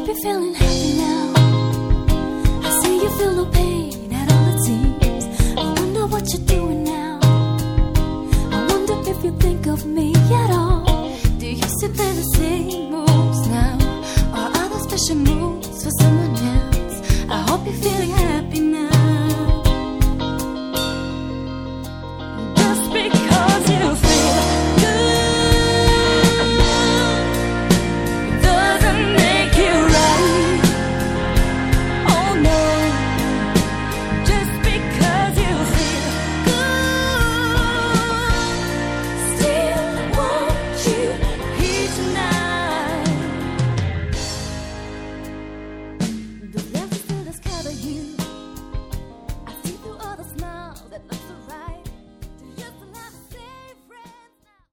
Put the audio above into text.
hope you're feeling happy now. I see you feel no pain at all it seems. I wonder what you're doing now. I wonder if you think of me at all. Do you still play the same moves now, or are there special moves for someone else? I hope you're feeling happy now.